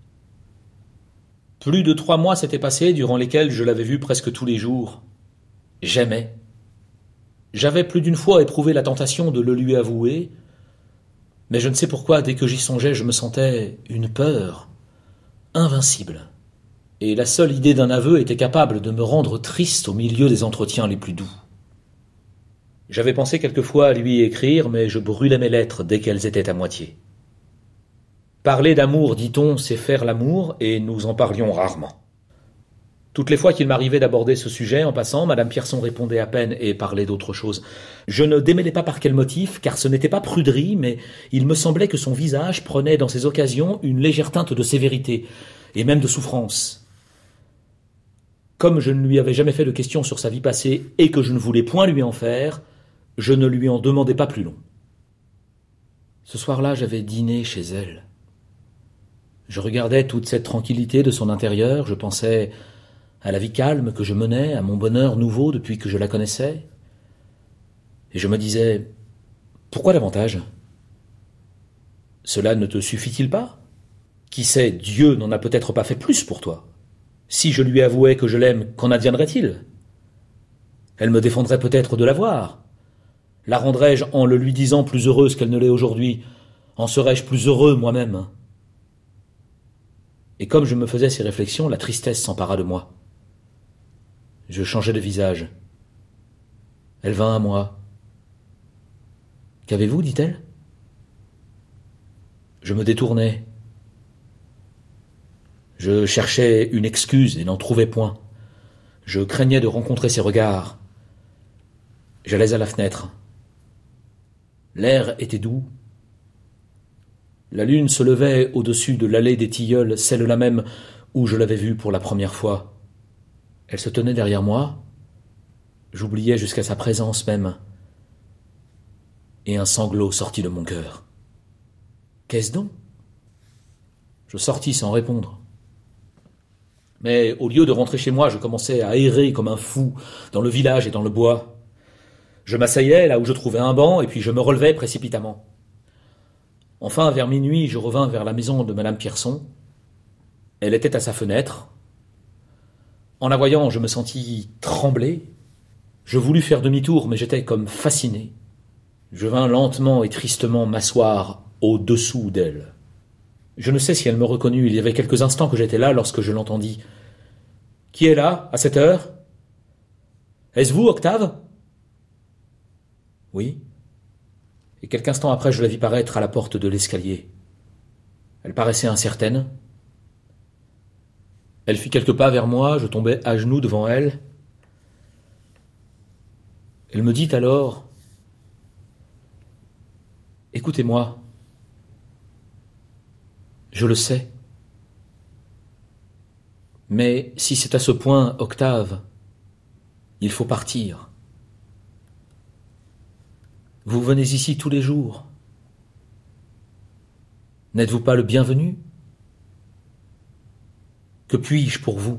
Plus de trois mois s'étaient passés, durant lesquels je l'avais vue presque tous les jours. J'aimais. J'avais plus d'une fois éprouvé la tentation de le lui avouer, mais je ne sais pourquoi, dès que j'y songeais, je me sentais une peur invincible. Et la seule idée d'un aveu était capable de me rendre triste au milieu des entretiens les plus doux. J'avais pensé quelquefois à lui écrire, mais je brûlais mes lettres dès qu'elles étaient à moitié. Parler d'amour, dit-on, c'est faire l'amour, et nous en parlions rarement. Toutes les fois qu'il m'arrivait d'aborder ce sujet, en passant, Madame Pierson répondait à peine et parlait d'autre chose. Je ne démêlais pas par quel motif, car ce n'était pas pruderie, mais il me semblait que son visage prenait dans ces occasions une légère teinte de sévérité, et même de souffrance. Comme je ne lui avais jamais fait de questions sur sa vie passée, et que je ne voulais point lui en faire, je ne lui en demandais pas plus long. Ce soir-là, j'avais dîné chez elle. Je regardais toute cette tranquillité de son intérieur, je pensais à la vie calme que je menais, à mon bonheur nouveau depuis que je la connaissais. Et je me disais, pourquoi davantage? Cela ne te suffit-il pas? Qui sait, Dieu n'en a peut-être pas fait plus pour toi. Si je lui avouais que je l'aime, qu'en adviendrait-il? Elle me défendrait peut-être de la voir. La rendrais-je en le lui disant plus heureuse qu'elle ne l'est aujourd'hui? En serais-je plus heureux moi-même? Et comme je me faisais ces réflexions, la tristesse s'empara de moi. Je changeai de visage. Elle vint à moi. « Qu'avez-vous » dit-elle. Je me détournai. Je cherchais une excuse et n'en trouvais point. Je craignais de rencontrer ses regards. J'allais à la fenêtre. L'air était doux. La lune se levait au-dessus de l'allée des Tilleuls, celle-là même où je l'avais vue pour la première fois. Elle se tenait derrière moi. J'oubliais jusqu'à sa présence même. Et un sanglot sortit de mon cœur. Qu'est-ce donc? Je sortis sans répondre. Mais au lieu de rentrer chez moi, je commençais à errer comme un fou dans le village et dans le bois. Je m'asseyais là où je trouvais un banc et puis je me relevais précipitamment. Enfin, vers minuit, je revins vers la maison de Madame Pierson. Elle était à sa fenêtre. En la voyant, je me sentis trembler. Je voulus faire demi-tour, mais j'étais comme fasciné. Je vins lentement et tristement m'asseoir au-dessous d'elle. Je ne sais si elle me reconnut, il y avait quelques instants que j'étais là lorsque je l'entendis. « Qui est là, à cette heure? Est-ce vous, Octave ?» « Oui. » Et quelques instants après, je la vis paraître à la porte de l'escalier. Elle paraissait incertaine. Elle fit quelques pas vers moi, je tombai à genoux devant elle. Elle me dit alors « Écoutez-moi, je le sais. Mais si c'est à ce point, Octave, il faut partir. Vous venez ici tous les jours. N'êtes-vous pas le bienvenu? Que puis-je pour vous?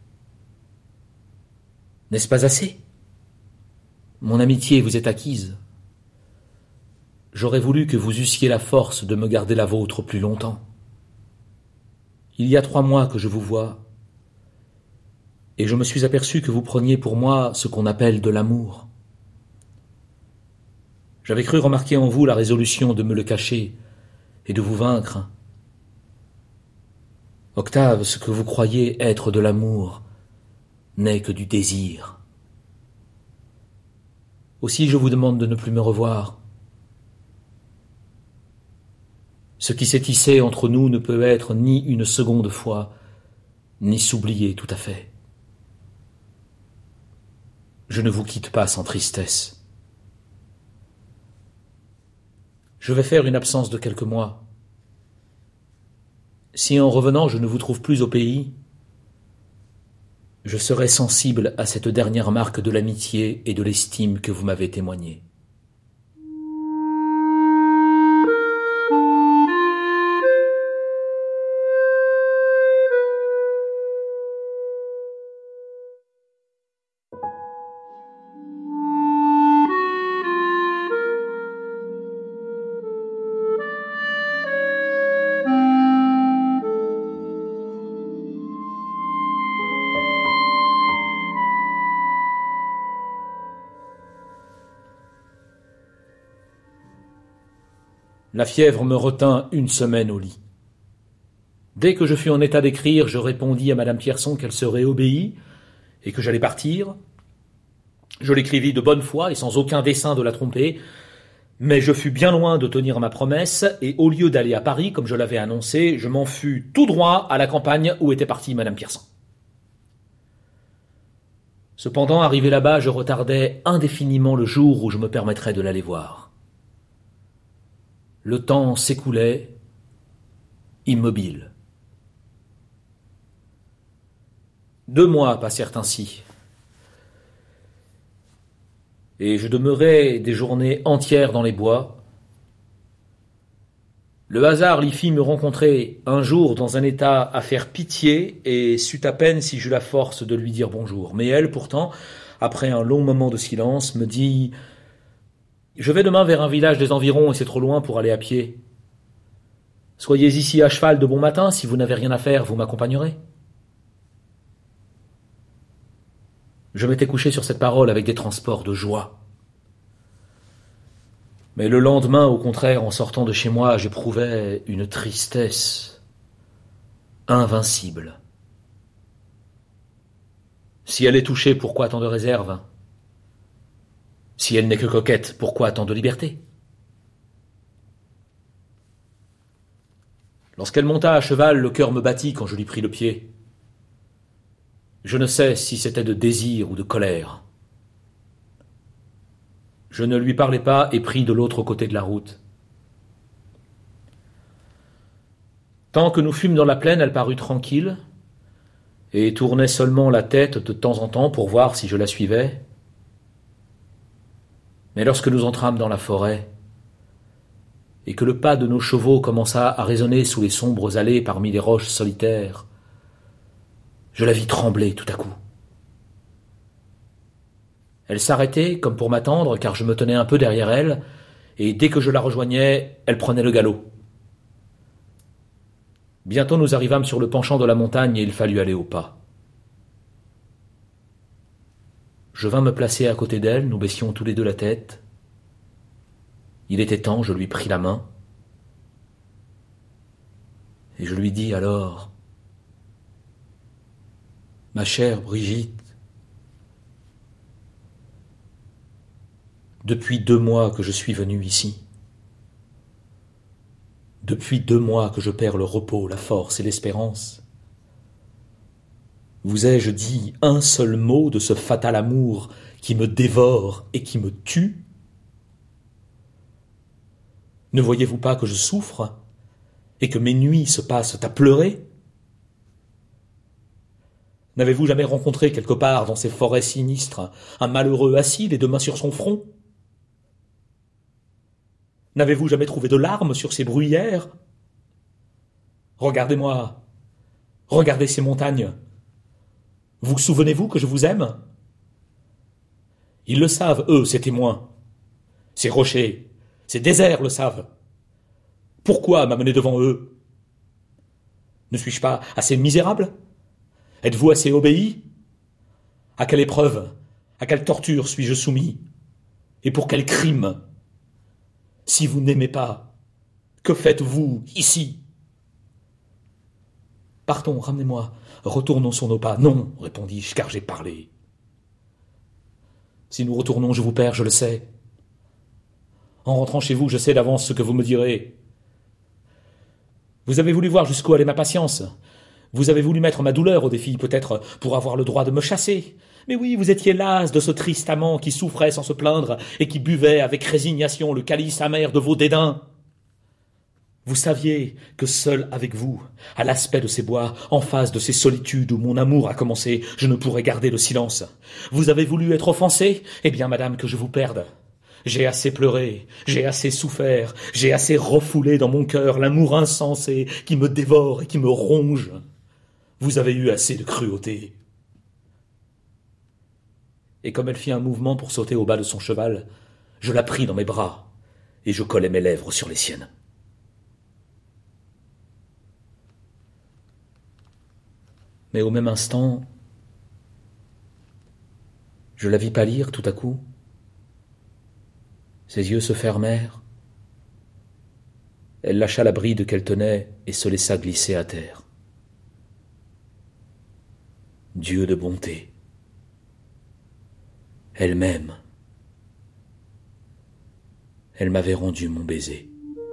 N'est-ce pas assez? Mon amitié vous est acquise. J'aurais voulu que vous eussiez la force de me garder la vôtre plus longtemps. Il y a trois mois que je vous vois, et je me suis aperçu que vous preniez pour moi ce qu'on appelle de l'amour. J'avais cru remarquer en vous la résolution de me le cacher et de vous vaincre. Octave, ce que vous croyez être de l'amour n'est que du désir. Aussi je vous demande de ne plus me revoir. Ce qui s'est tissé entre nous ne peut être ni une seconde fois, ni s'oublier tout à fait. Je ne vous quitte pas sans tristesse. Je vais faire une absence de quelques mois. Si en revenant je ne vous trouve plus au pays, je serai sensible à cette dernière marque de l'amitié et de l'estime que vous m'avez témoignée. La fièvre me retint une semaine au lit. Dès que je fus en état d'écrire, je répondis à madame Pierson qu'elle serait obéie et que j'allais partir. Je l'écrivis de bonne foi et sans aucun dessein de la tromper, mais je fus bien loin de tenir ma promesse, et au lieu d'aller à Paris, comme je l'avais annoncé, je m'en fus tout droit à la campagne où était partie madame Pierson. Cependant, arrivé là-bas, je retardais indéfiniment le jour où je me permettrais de l'aller voir. Le temps s'écoulait, immobile. Deux mois passèrent ainsi, et je demeurai des journées entières dans les bois. Le hasard l'y fit me rencontrer un jour dans un état à faire pitié, et sut à peine si j'eus la force de lui dire bonjour. Mais elle, pourtant, après un long moment de silence, me dit « Je vais demain vers un village des environs, et c'est trop loin pour aller à pied. Soyez ici à cheval de bon matin, si vous n'avez rien à faire, vous m'accompagnerez. » Je m'étais couché sur cette parole avec des transports de joie. Mais le lendemain, au contraire, en sortant de chez moi, j'éprouvais une tristesse invincible. Si elle est touchée, pourquoi tant de réserve? Si elle n'est que coquette, pourquoi tant de liberté? Lorsqu'elle monta à cheval, le cœur me battit quand je lui pris le pied. Je ne sais si c'était de désir ou de colère. Je ne lui parlais pas et pris de l'autre côté de la route. Tant que nous fûmes dans la plaine, elle parut tranquille et tournait seulement la tête de temps en temps pour voir si je la suivais. Mais lorsque nous entrâmes dans la forêt et que le pas de nos chevaux commença à résonner sous les sombres allées parmi les roches solitaires, je la vis trembler tout à coup. Elle s'arrêtait comme pour m'attendre, car je me tenais un peu derrière elle, et dès que je la rejoignais, elle prenait le galop. Bientôt nous arrivâmes sur le penchant de la montagne et il fallut aller au pas. Je vins me placer à côté d'elle, nous baissions tous les deux la tête. Il était temps, je lui pris la main, et je lui dis alors « Ma chère Brigitte, depuis deux mois que je suis venu ici, depuis deux mois que je perds le repos, la force et l'espérance, vous ai-je dit un seul mot de ce fatal amour qui me dévore et qui me tue? Ne voyez-vous pas que je souffre et que mes nuits se passent à pleurer? N'avez-vous jamais rencontré quelque part dans ces forêts sinistres un malheureux assis, les deux mains sur son front? N'avez-vous jamais trouvé de larmes sur ces bruyères? Regardez-moi, regardez ces montagnes. Vous souvenez-vous que je vous aime? Ils le savent, eux, ces témoins. Ces rochers, ces déserts le savent. Pourquoi m'amener devant eux? Ne suis-je pas assez misérable? Êtes-vous assez obéi? À quelle épreuve, à quelle torture suis-je soumis? Et pour quel crime? Si vous n'aimez pas, que faites-vous ici? Partons, ramenez-moi, retournons sur nos pas. Non, répondis-je, car j'ai parlé. Si nous retournons, je vous perds, je le sais. En rentrant chez vous, je sais d'avance ce que vous me direz. Vous avez voulu voir jusqu'où allait ma patience. Vous avez voulu mettre ma douleur au défi, peut-être pour avoir le droit de me chasser. Mais oui, vous étiez las de ce triste amant qui souffrait sans se plaindre et qui buvait avec résignation le calice amer de vos dédains. Vous saviez que seul avec vous, à l'aspect de ces bois, en face de ces solitudes où mon amour a commencé, je ne pourrais garder le silence. Vous avez voulu être offensée? Eh bien, madame, que je vous perde. J'ai assez pleuré, j'ai assez souffert, j'ai assez refoulé dans mon cœur l'amour insensé qui me dévore et qui me ronge. Vous avez eu assez de cruauté. Et comme elle fit un mouvement pour sauter au bas de son cheval, je la pris dans mes bras et je collai mes lèvres sur les siennes. Mais au même instant, je la vis pâlir tout à coup. Ses yeux se fermèrent Elle lâcha la bride qu'elle tenait et se laissa glisser à terre. Dieu de bonté. Elle m'aime. Elle m'avait rendu mon baiser.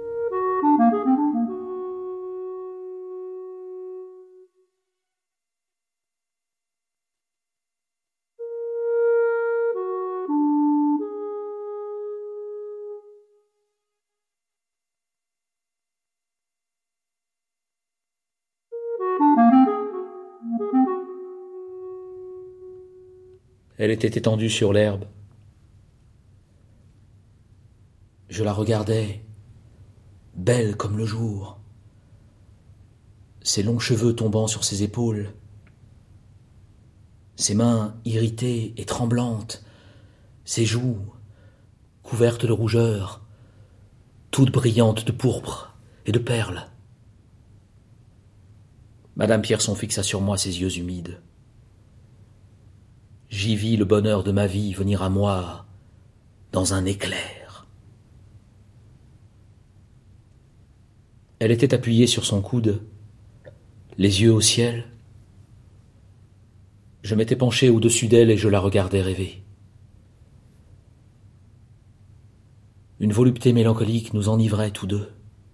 Elle était étendue sur l'herbe. Je la regardais, belle comme le jour, ses longs cheveux tombant sur ses épaules, ses mains irritées et tremblantes, ses joues couvertes de rougeur, toutes brillantes de pourpre et de perles. Madame Pierson fixa sur moi ses yeux humides. J'y vis le bonheur de ma vie venir à moi dans un éclair. Elle était appuyée sur son coude, les yeux au ciel. Je m'étais penché au-dessus d'elle et je la regardais rêver. Une volupté mélancolique nous enivrait tous deux.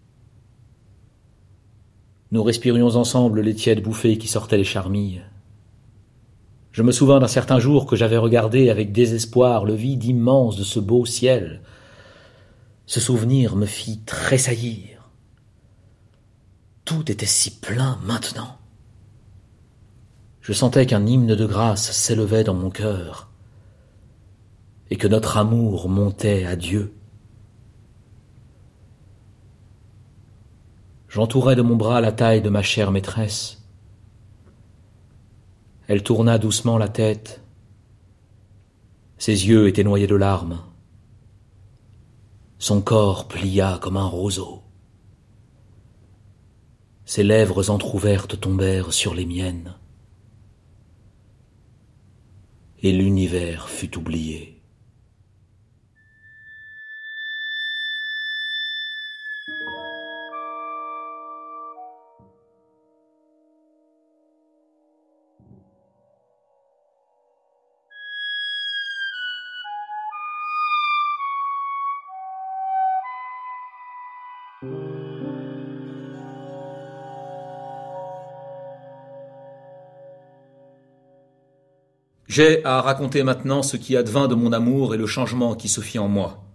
Nous respirions ensemble les tièdes bouffées qui sortaient des charmilles. Je me souvins d'un certain jour que j'avais regardé avec désespoir le vide immense de ce beau ciel. Ce souvenir me fit tressaillir. Tout était si plein maintenant. Je sentais qu'un hymne de grâce s'élevait dans mon cœur et que notre amour montait à Dieu. J'entourais de mon bras la taille de ma chère maîtresse. Elle tourna doucement la tête. Ses yeux étaient noyés de larmes. Son corps plia comme un roseau. Ses lèvres entr'ouvertes tombèrent sur les miennes. Et l'univers fut oublié. J'ai à raconter maintenant ce qui advint de mon amour et le changement qui se fit en moi.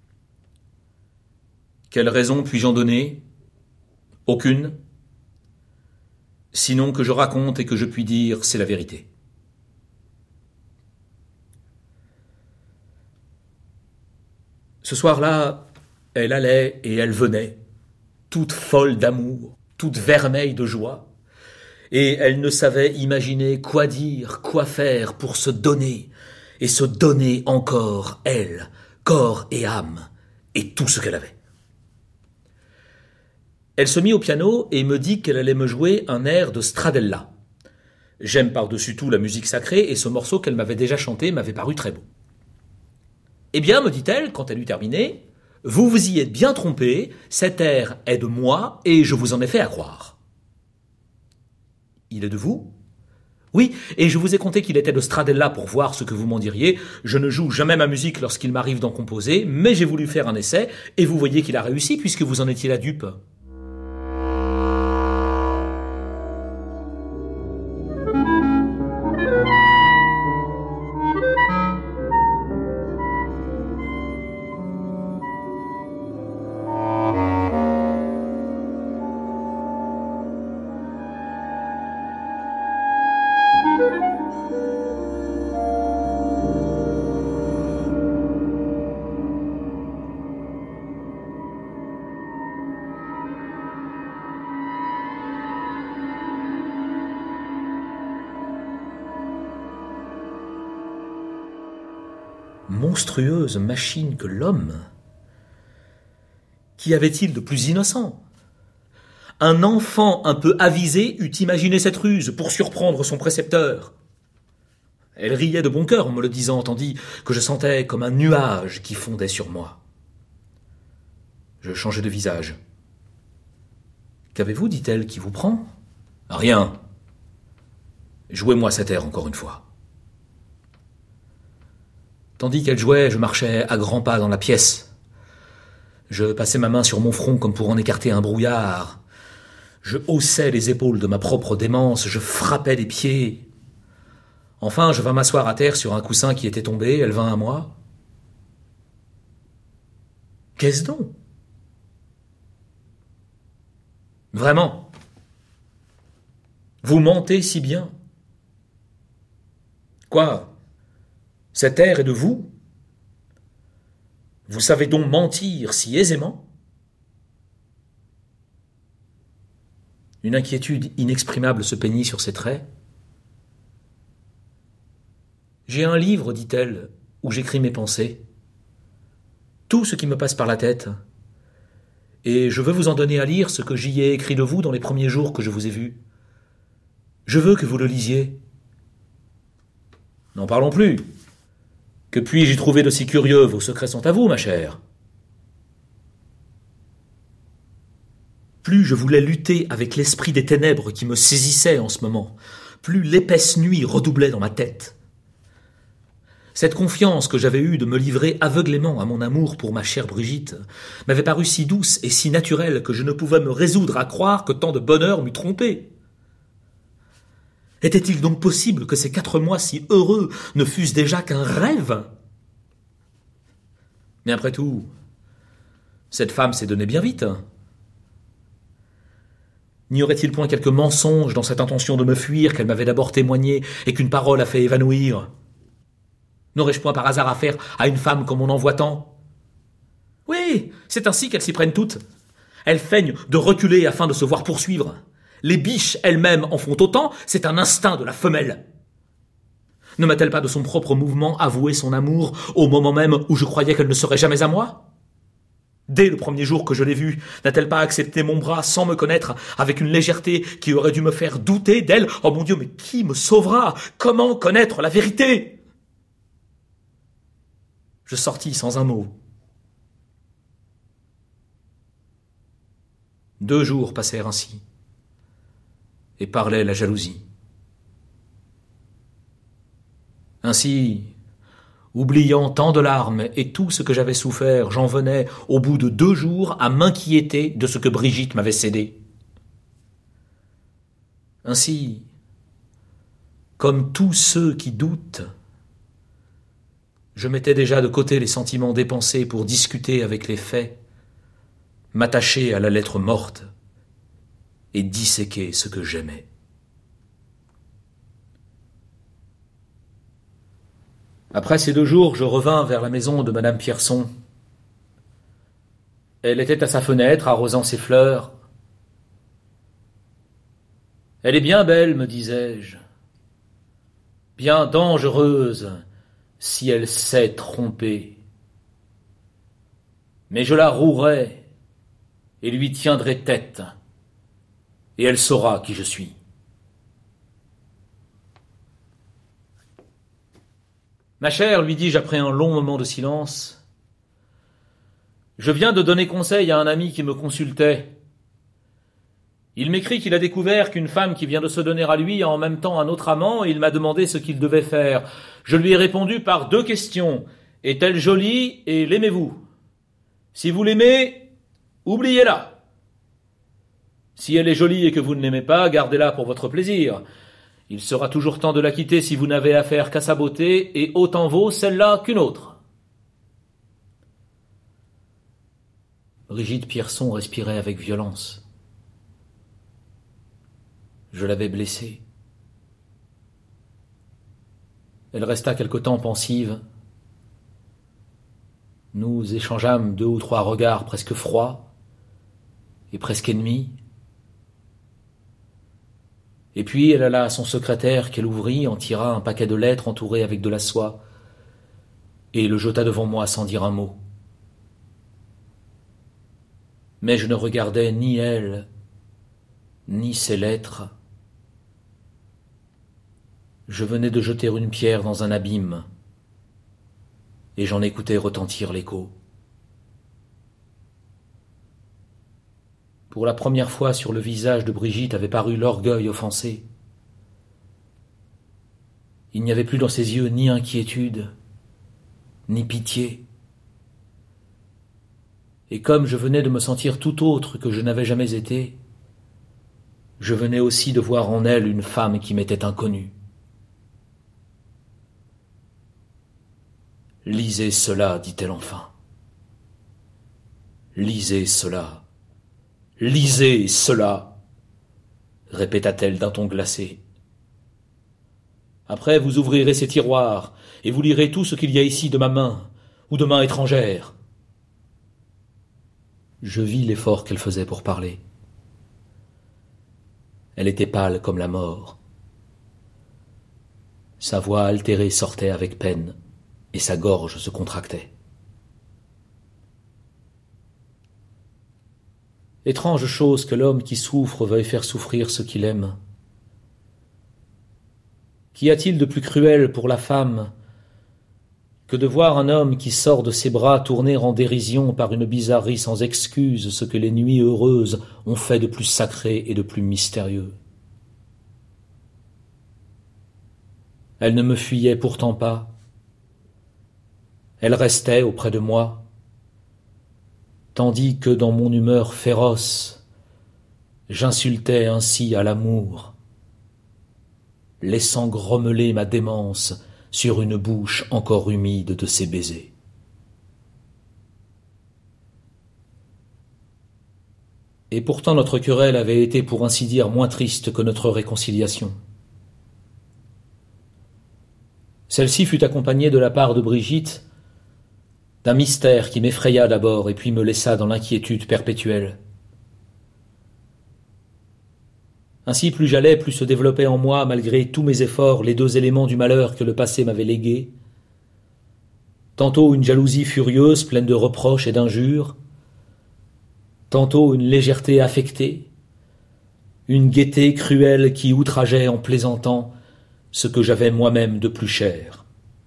Quelle raison puis-je en donner? Aucune. Sinon que je raconte et que je puis dire, c'est la vérité. Ce soir-là, elle allait et elle venait, toute folle d'amour, toute vermeille de joie, et elle ne savait imaginer quoi dire, quoi faire pour se donner, et se donner encore, elle, corps et âme, et tout ce qu'elle avait. Elle se mit au piano et me dit qu'elle allait me jouer un air de Stradella. J'aime par-dessus tout la musique sacrée, et ce morceau qu'elle m'avait déjà chanté m'avait paru très beau. « Eh bien, me dit-elle, quand elle eut terminé, vous vous y êtes bien trompé, cet air est de moi, et je vous en ai fait à croire. » « Il est de vous ? » ?»« Oui, et je vous ai conté qu'il était de Stradella pour voir ce que vous m'en diriez. Je ne joue jamais ma musique lorsqu'il m'arrive d'en composer, mais j'ai voulu faire un essai, et vous voyez qu'il a réussi puisque vous en étiez la dupe. » Monstrueuse machine que l'homme. Qu'y avait-il de plus innocent? Un enfant un peu avisé eût imaginé cette ruse pour surprendre son précepteur. Elle riait de bon cœur en me le disant, tandis que je sentais comme un nuage qui fondait sur moi. Je changeai de visage. Qu'avez-vous, dit-elle, qui vous prend ? Rien. Jouez-moi cet air encore une fois. Tandis qu'elle jouait, je marchais à grands pas dans la pièce. Je passais ma main sur mon front comme pour en écarter un brouillard. Je haussais les épaules de ma propre démence, je frappais des pieds. Enfin, je vins m'asseoir à terre sur un coussin qui était tombé, elle vint à moi. Qu'est-ce donc ? Vraiment ? Vous mentez si bien. Quoi ? Cet air est de vous ? Vous savez donc mentir si aisément ? Une inquiétude inexprimable se peignit sur ses traits. J'ai un livre, dit-elle, où j'écris mes pensées. Tout ce qui me passe par la tête. Et je veux vous en donner à lire ce que j'y ai écrit de vous dans les premiers jours que je vous ai vu. Je veux que vous le lisiez. N'en parlons plus. Que puis-je y trouver de si curieux ? Vos secrets sont à vous, ma chère. Plus je voulais lutter avec l'esprit des ténèbres qui me saisissait en ce moment, plus l'épaisse nuit redoublait dans ma tête. Cette confiance que j'avais eue de me livrer aveuglément à mon amour pour ma chère Brigitte m'avait paru si douce et si naturelle que je ne pouvais me résoudre à croire que tant de bonheur m'eût trompé. Était-il donc possible que ces quatre mois si heureux ne fussent déjà qu'un rêve ? Mais après tout, cette femme s'est donnée bien vite. N'y aurait-il point quelque mensonge dans cette intention de me fuir qu'elle m'avait d'abord témoigné et qu'une parole a fait évanouir ? N'aurais-je point par hasard affaire à une femme comme on en voit tant ? Oui, c'est ainsi qu'elles s'y prennent toutes. Elles feignent de reculer afin de se voir poursuivre. Les biches elles-mêmes en font autant, c'est un instinct de la femelle. Ne m'a-t-elle pas de son propre mouvement avoué son amour au moment même où je croyais qu'elle ne serait jamais à moi ? Dès le premier jour que je l'ai vue, n'a-t-elle pas accepté mon bras sans me connaître, avec une légèreté qui aurait dû me faire douter d'elle ? Oh mon Dieu, mais qui me sauvera ? Comment connaître la vérité ? Je sortis sans un mot. Deux jours passèrent ainsi, et parlait la jalousie. Ainsi, oubliant tant de larmes et tout ce que j'avais souffert, j'en venais, au bout de deux jours, à m'inquiéter de ce que Brigitte m'avait cédé. Ainsi, comme tous ceux qui doutent, je mettais déjà de côté les sentiments dépensés pour discuter avec les faits, m'attacher à la lettre morte et disséquer ce que j'aimais. Après ces deux jours, je revins vers la maison de madame Pierson. Elle était à sa fenêtre, arrosant ses fleurs. « Elle est bien belle, me disais-je, bien dangereuse, si elle sait tromper. Mais je la rouerai et lui tiendrai tête, et elle saura qui je suis. » « Ma chère, lui dis-je après un long moment de silence, je viens de donner conseil à un ami qui me consultait. Il m'écrit qu'il a découvert qu'une femme qui vient de se donner à lui a en même temps un autre amant et il m'a demandé ce qu'il devait faire. Je lui ai répondu par deux questions. Est-elle jolie et l'aimez-vous ? Si vous l'aimez, oubliez-la. Si elle est jolie et que vous ne l'aimez pas, gardez-la pour votre plaisir. Il sera toujours temps de la quitter si vous n'avez affaire qu'à sa beauté, et autant vaut celle-là qu'une autre. Brigitte Pierson respirait avec violence. Je l'avais blessée. Elle resta quelque temps pensive. Nous échangeâmes deux ou trois regards presque froids et presque ennemis. Et puis elle alla à son secrétaire qu'elle ouvrit, en tira un paquet de lettres entourées avec de la soie, et le jeta devant moi sans dire un mot. Mais je ne regardais ni elle, ni ces lettres. Je venais de jeter une pierre dans un abîme, et j'en écoutais retentir l'écho. Pour la première fois sur le visage de Brigitte avait paru l'orgueil offensé. Il n'y avait plus dans ses yeux ni inquiétude, ni pitié. Et comme je venais de me sentir tout autre que je n'avais jamais été, je venais aussi de voir en elle une femme qui m'était inconnue. « Lisez cela, dit-elle enfin. Lisez cela. Lisez cela, répéta-t-elle d'un ton glacé. Après, vous ouvrirez ces tiroirs, et vous lirez tout ce qu'il y a ici de ma main, ou de main étrangère. » Je vis l'effort qu'elle faisait pour parler. Elle était pâle comme la mort. Sa voix altérée sortait avec peine, et sa gorge se contractait. Étrange chose que l'homme qui souffre veuille faire souffrir ce qu'il aime. Qu'y a-t-il de plus cruel pour la femme que de voir un homme qui sort de ses bras tourner en dérision par une bizarrerie sans excuse ce que les nuits heureuses ont fait de plus sacré et de plus mystérieux. Elle ne me fuyait pourtant pas. Elle restait auprès de moi, tandis que dans mon humeur féroce, j'insultais ainsi à l'amour, laissant grommeler ma démence sur une bouche encore humide de ses baisers. Et pourtant notre querelle avait été pour ainsi dire moins triste que notre réconciliation. Celle-ci fut accompagnée de la part de Brigitte d'un mystère qui m'effraya d'abord et puis me laissa dans l'inquiétude perpétuelle. Ainsi, plus j'allais, plus se développaient en moi, malgré tous mes efforts, les deux éléments du malheur que le passé m'avait légués. Tantôt une jalousie furieuse, pleine de reproches et d'injures, tantôt une légèreté affectée, une gaieté cruelle qui outrageait en plaisantant ce que j'avais moi-même de plus cher.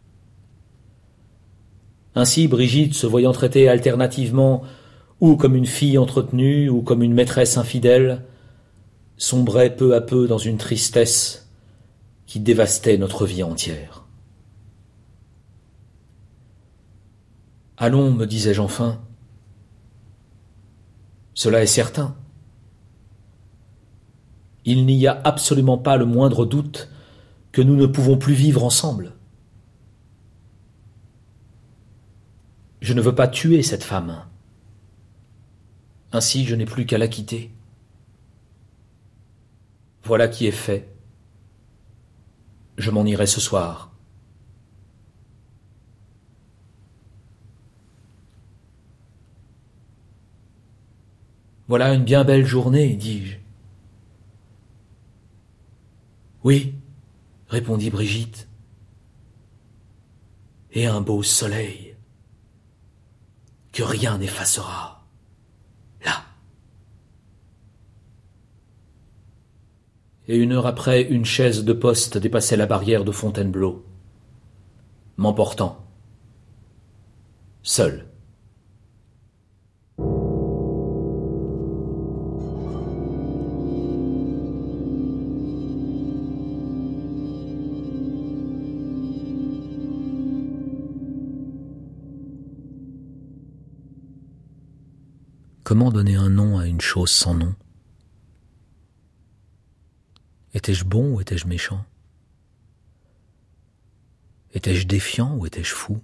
Ainsi, Brigitte, se voyant traitée alternativement ou comme une fille entretenue ou comme une maîtresse infidèle, sombrait peu à peu dans une tristesse qui dévastait notre vie entière. « Allons, me disais-je enfin, cela est certain. Il n'y a absolument pas le moindre doute que nous ne pouvons plus vivre ensemble. Je ne veux pas tuer cette femme. Ainsi, je n'ai plus qu'à la quitter. Voilà qui est fait. Je m'en irai ce soir. » « Voilà une bien belle journée, dis-je. »« Oui, répondit Brigitte. Et un beau soleil que rien n'effacera. Là. » Et une heure après, une chaise de poste dépassait la barrière de Fontainebleau, m'emportant, seul. Comment donner un nom à une chose sans nom? Étais-je bon ou étais-je méchant? Étais-je défiant ou étais-je fou?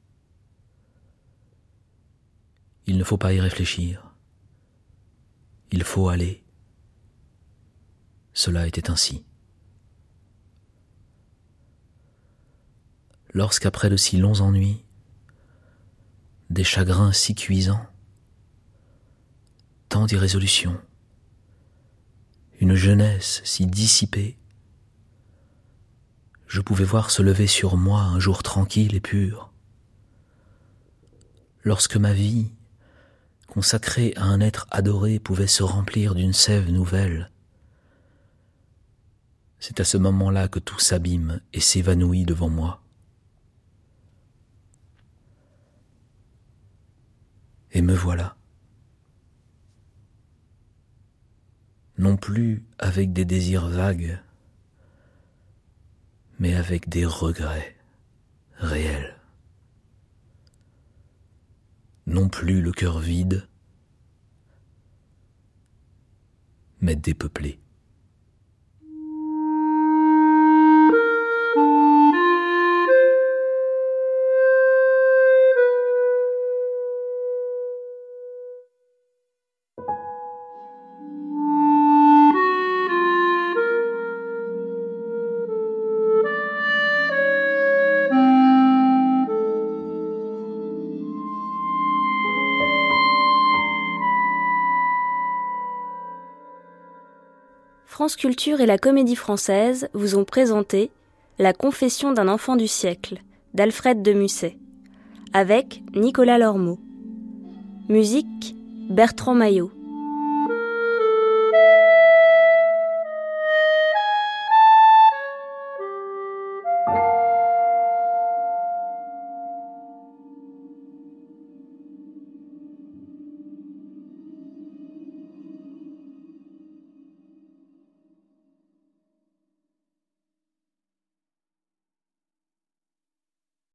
Il ne faut pas y réfléchir. Il faut aller. Cela était ainsi. Lorsqu'après de si longs ennuis, des chagrins si cuisants, tant d'irrésolution, une jeunesse si dissipée, je pouvais voir se lever sur moi un jour tranquille et pur. Lorsque ma vie, consacrée à un être adoré, pouvait se remplir d'une sève nouvelle, c'est à ce moment-là que tout s'abîme et s'évanouit devant moi. Et me voilà. non plus avec des désirs vagues, mais avec des regrets réels. Non plus le cœur vide, mais dépeuplé. France Culture et la Comédie Française vous ont présenté La Confession d'un enfant du siècle d'Alfred de Musset, avec Nicolas Lormeau. Musique, Bertrand Maillot.